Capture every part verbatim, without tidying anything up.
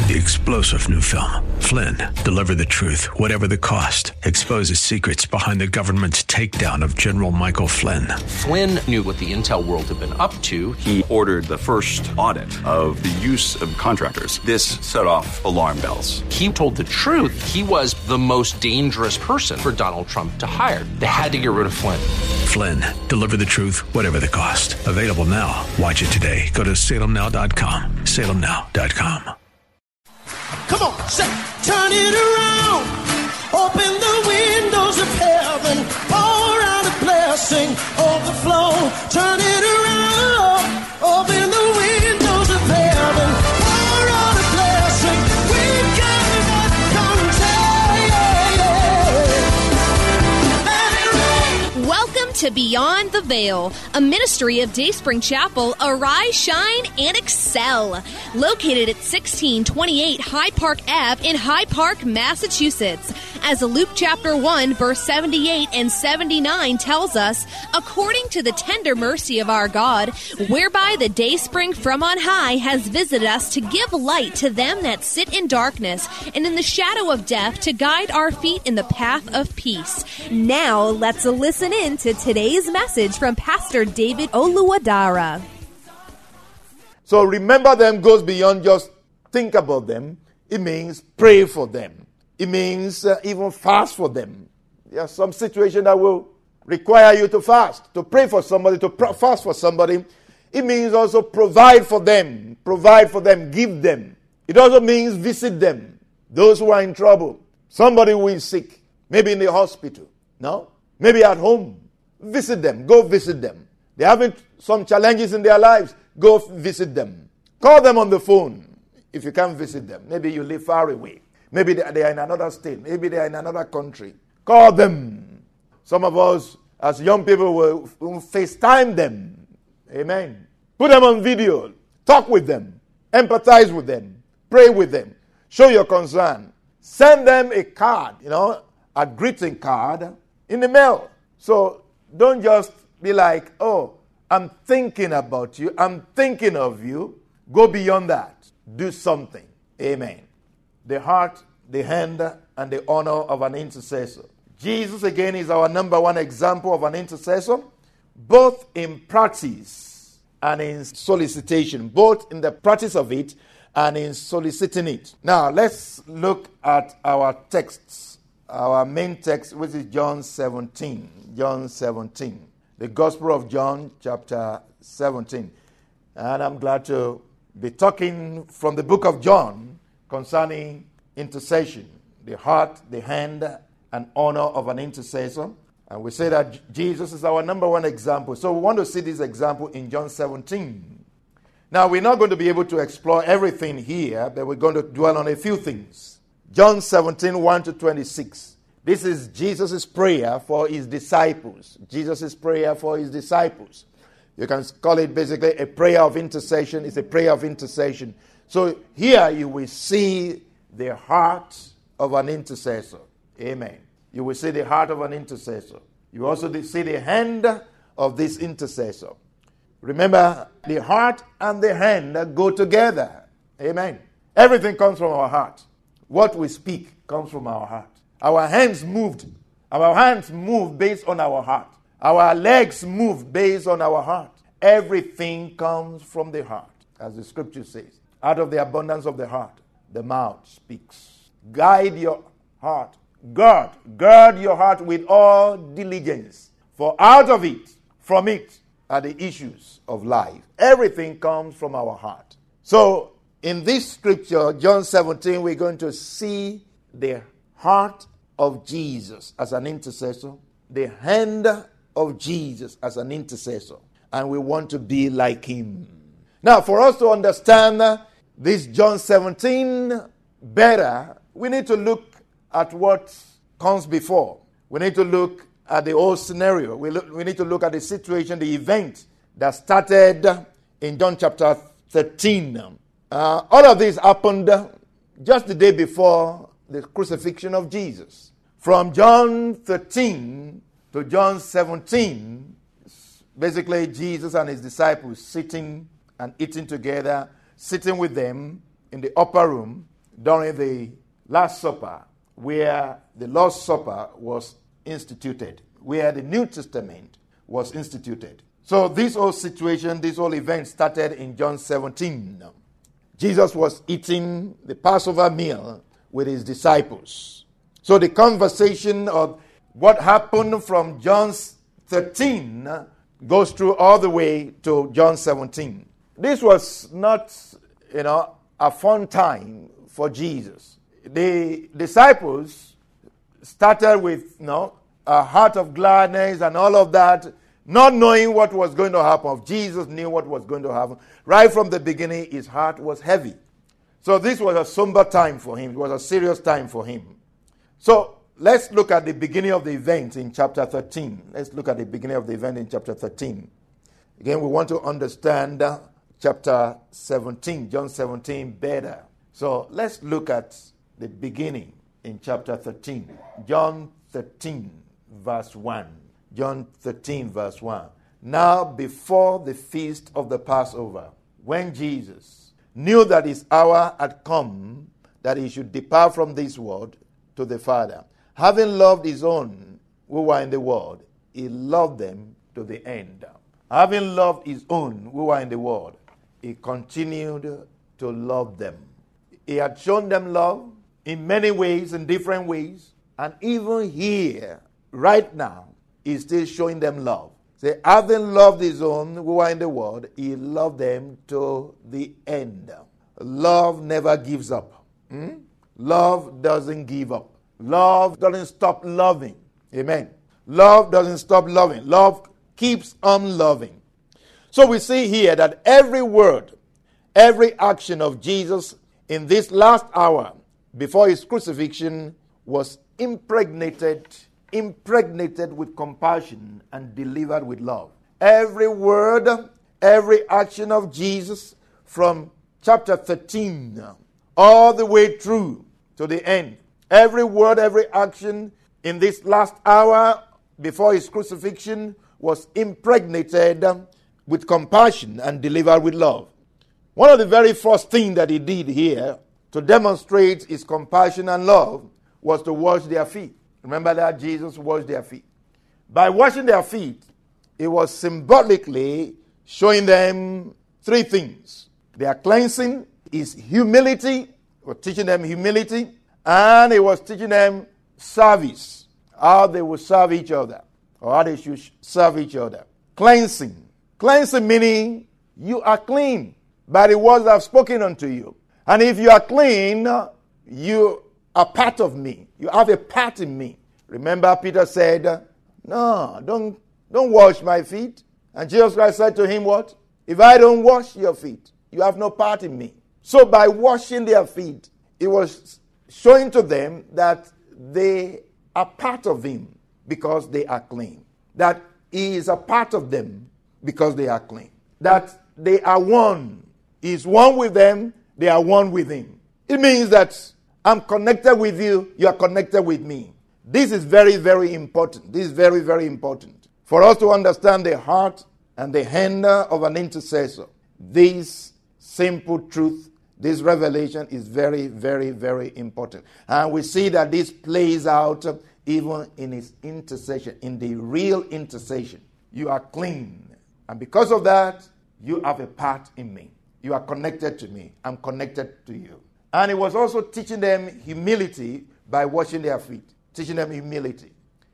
the explosive new film, Flynn, deliver the truth, whatever the cost, exposes secrets behind the government's takedown of General Michael Flynn. Flynn knew what the intel world had been up to. He ordered the first audit of the use of contractors. This set off alarm bells. He told the truth. He was the most dangerous person for Donald Trump to hire. They had to get rid of Flynn. Flynn, deliver the truth, whatever the cost. Available now. Watch it today. Go to salem now dot com. salem now dot com. Come on, say, turn it around. Open the windows of heaven. Pour out a blessing, overflow. Turn it around. Open the windows of heaven. Pour out a blessing. We've got enough contagion. Welcome to Beyond the Veil, a ministry of Dayspring Chapel. Arise, shine, and excel. Located at sixteen twenty-eight High Park Avenue in High Park, Massachusetts. As Luke chapter one, verse seventy-eight and seventy-nine tells us, according to the tender mercy of our God, whereby the dayspring from on high has visited us to give light to them that sit in darkness and in the shadow of death, to guide our feet in the path of peace. Now let's listen in to today's message from Pastor David Oluwadara. So remember them goes beyond just think about them. It means pray for them. It means uh, even fast for them. There are some situations that will require you to fast, to pray for somebody, to pr- fast for somebody. It means also provide for them, provide for them, give them. It also means visit them, those who are in trouble. Somebody who is sick, maybe in the hospital, no? Maybe at home. Visit them, go visit them. They're having some challenges in their lives, go visit them. Call them on the phone if you can't visit them. Maybe you live far away. Maybe they are in another state. Maybe they are in another country. Call them. Some of us, as young people, will, will FaceTime them. Amen. Put them on video. Talk with them. Empathize with them. Pray with them. Show your concern. Send them a card, you know, a greeting card in the mail. So don't just be like, oh, I'm thinking about you. I'm thinking of you. Go beyond that. Do something. Amen. The heart, the hand, and the honor of an intercessor. Jesus, again, is our number one example of an intercessor, both in practice and in solicitation, both in the practice of it and in soliciting it. Now, let's look at our texts, our main text, which is John seventeen. John seventeen. The Gospel of John, chapter seventeen. And I'm glad to be talking from the book of John concerning intercession, the heart, the hand, and honor of an intercessor. And we say that Jesus is our number one example. So we want to see this example in John seventeen. Now, we're not going to be able to explore everything here, but we're going to dwell on a few things. John seventeen, one to twenty-six. This is Jesus' prayer for his disciples. Jesus' prayer for his disciples. You can call it basically a prayer of intercession. It's a prayer of intercession. So here you will see the heart of an intercessor. Amen. You will see the heart of an intercessor. You also see the hand of this intercessor. Remember, the heart and the hand go together. Amen. Everything comes from our heart. What we speak comes from our heart. Our hands moved. Our hands move based on our heart. Our legs move based on our heart. Everything comes from the heart, as the scripture says. Out of the abundance of the heart, the mouth speaks. Guide your heart. Guard, guard your heart with all diligence. For out of it, from it, are the issues of life. Everything comes from our heart. So, in this scripture, John seventeen, we're going to see the heart of Jesus as an intercessor, the hand of Jesus as an intercessor, and we want to be like him. Now, for us to understand this John seventeen better, we need to look at what comes before. We need to look at the whole scenario. We, look, we need to look at the situation, the event that started in John chapter thirteen. Uh, all of this happened just the day before the crucifixion of Jesus. From John thirteen to John seventeen, basically Jesus and his disciples sitting and eating together, sitting with them in the upper room. during the Last Supper, where the Lord's Supper was instituted, where the New Testament was instituted. So this whole situation, this whole event started in John seventeen. Jesus was eating the Passover meal with his disciples. So the conversation of what happened from John thirteen goes through all the way to John seventeen. This was not, you know, a fun time for Jesus. The disciples started with, you know, a heart of gladness and all of that, not knowing what was going to happen. Jesus knew what was going to happen. Right from the beginning, his heart was heavy. So this was a somber time for him. It was a serious time for him. So let's look at the beginning of the event in chapter thirteen. Let's look at the beginning of the event in chapter thirteen. Again, we want to understand uh, chapter seventeen, John seventeen, better. So let's look at the beginning in chapter thirteen. John thirteen, verse one. John thirteen, verse one. Now, before the feast of the Passover, when Jesus knew that his hour had come, that he should depart from this world to the Father, having loved his own who were in the world, he loved them to the end. Having loved his own who were in the world, he continued to love them. He had shown them love in many ways, in different ways, and even here, right now, he's still showing them love. Say, having loved his own who were in the world, he loved them to the end. Love never gives up. Hmm? Love doesn't give up. Love doesn't stop loving. Amen. Love doesn't stop loving. Love keeps on loving. So we see here that every word, every action of Jesus in this last hour before his crucifixion was impregnated, impregnated with compassion and delivered with love. Every word, every action of Jesus from chapter thirteen all the way through to the end. Every word, every action in this last hour before his crucifixion was impregnated with compassion and delivered with love. One of the very first things that he did here to demonstrate his compassion and love was to wash their feet. Remember that Jesus washed their feet. By washing their feet, he was symbolically showing them three things. Their cleansing, his humility, he was teaching them humility, and he was teaching them service, how they would serve each other, or how they should serve each other. Cleansing. Cleansing meaning you are clean by the words I've spoken unto you. And if you are clean, you are part of me. You have a part in me. Remember Peter said, no, don't, don't wash my feet. And Jesus Christ said to him what? If I don't wash your feet, you have no part in me. So by washing their feet, he was showing to them that they are part of him because they are clean. That he is a part of them because they are clean. That they are one. He is one with them, they are one with him. It means that I'm connected with you, you are connected with me. This is very, very important. This is very, very important. For us to understand the heart and the hand of an intercessor, this simple truth, this revelation is very, very, very important. And we see that this plays out even in his intercession, in the real intercession. You are clean. And because of that, you have a part in me. You are connected to me. I'm connected to you. And he was also teaching them humility by washing their feet. Teaching them humility.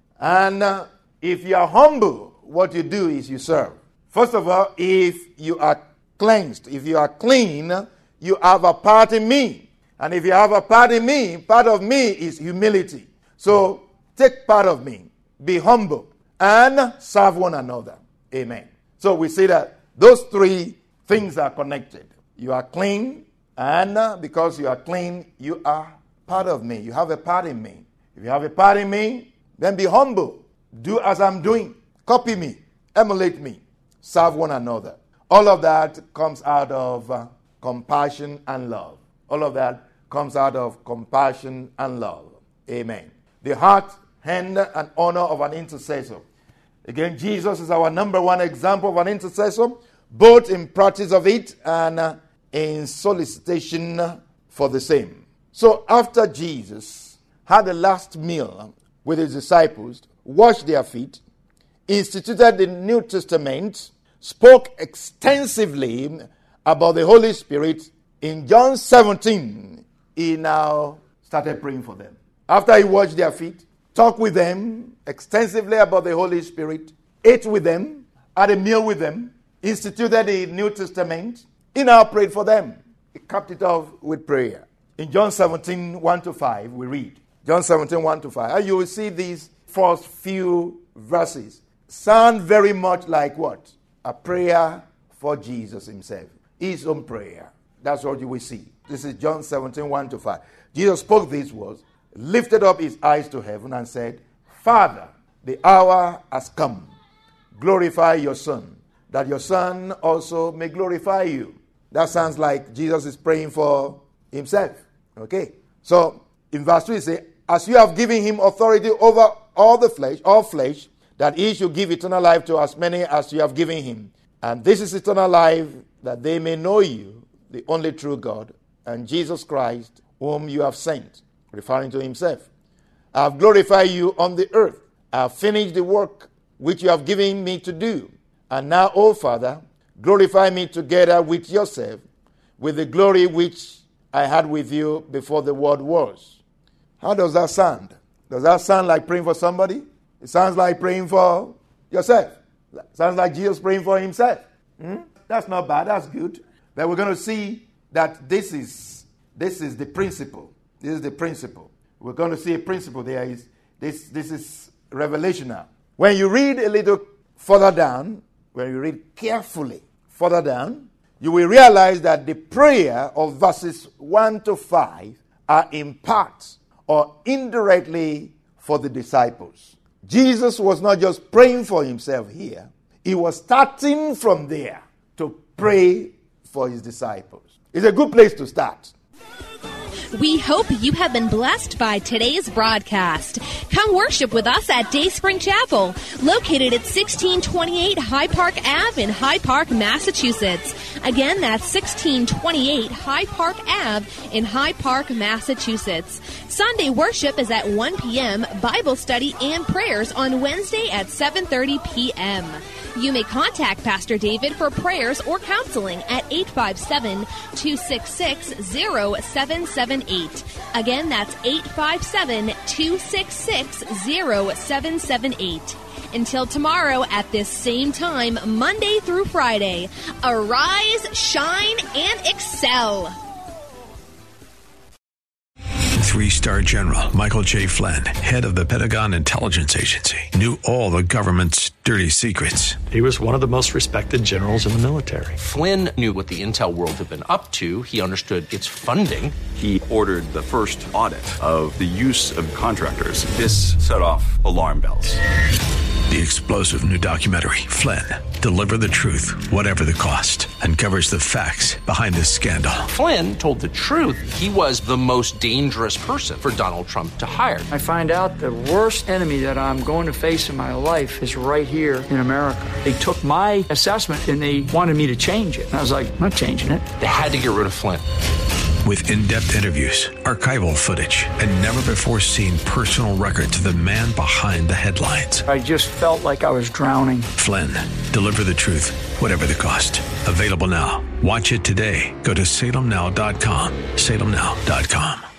And uh, if you are humble, what you do is you serve. First of all, if you are cleansed, if you are clean, you have a part in me. And if you have a part in me, part of me is humility. So take part of me. Be humble. And serve one another. Amen. So we see that those three things are connected. You are clean, and uh, because you are clean, you are part of me. You have a part in me. If you have a part in me, then be humble. Do as I'm doing. Copy me. Emulate me. Serve one another. All of that comes out of uh, compassion and love. All of that comes out of compassion and love. Amen. The heart, hand, and honor of an intercessor. Again, Jesus is our number one example of an intercessor, both in practice of it and uh, in solicitation for the same. So after Jesus had the last meal with his disciples, washed their feet, instituted the New Testament, spoke extensively about the Holy Spirit, in John seventeen, he now started praying for them. After he washed their feet, talked with them extensively about the Holy Spirit, ate with them, had a meal with them, instituted the New Testament, he now prayed for them. He capped it off with prayer. In John seventeen, one to five, we read. John seventeen, one to five. And you will see these first few verses sound very much like what? A prayer for Jesus himself. His own prayer. That's what you will see. This is John seventeen, one to five. Jesus spoke these words, lifted up his eyes to heaven and said, Father, the hour has come. Glorify your Son, that your Son also may glorify you. That sounds like Jesus is praying for himself. Okay. So in verse two, he says, as you have given him authority over all the flesh, all flesh, that he should give eternal life to as many as you have given him. And this is eternal life, that they may know you, the only true God, and Jesus Christ, whom you have sent, referring to himself. I have glorified you on the earth. I have finished the work which you have given me to do. And now, O Father, glorify me together with yourself, with the glory which I had with you before the world was. How does that sound? Does that sound like praying for somebody? It sounds like praying for yourself. It sounds like Jesus praying for himself. Hmm? That's not bad. That's good. But we're going to see that this is this is the principle. This is the principle. We're going to see a principle there. Is this this is revelational. When you read a little further down, when you read carefully further down, you will realize that the prayer of verses one to five are in part or indirectly for the disciples. Jesus was not just praying for himself here. He was starting from there to pray for his disciples. It's a good place to start. We hope you have been blessed by today's broadcast. Come worship with us at Dayspring Chapel, located at sixteen twenty-eight Hyde Park Avenue in Hyde Park, Massachusetts. Again, that's sixteen twenty-eight Hyde Park Avenue in Hyde Park, Massachusetts. Sunday worship is at one p.m., Bible study and prayers on Wednesday at seven thirty p.m. You may contact Pastor David for prayers or counseling at eight five seven, two six six, zero seven seven eight. Again, that's eight five seven, two six six, zero seven seven eight. Until tomorrow at this same time, Monday through Friday, arise, shine, and excel. Three-star General Michael J. Flynn, head of the Pentagon Intelligence Agency, knew all the government's dirty secrets. He was one of the most respected generals in the military. Flynn knew what the intel world had been up to. He understood its funding. He ordered the first audit of the use of contractors. This set off alarm bells. The explosive new documentary, Flynn, Deliver the Truth, Whatever the Cost, uncovers the facts behind this scandal. Flynn told the truth. He was the most dangerous person for Donald Trump to hire. I find out the worst enemy that I'm going to face in my life is right here in America. They took my assessment and they wanted me to change it. And I was like, I'm not changing it. They had to get rid of Flynn. With in-depth interviews, archival footage, and never-before-seen personal records of the man behind the headlines. I just felt like I was drowning. Flynn, Deliver the Truth, Whatever the Cost. Available now. Watch it today. Go to salem now dot com. salem now dot com.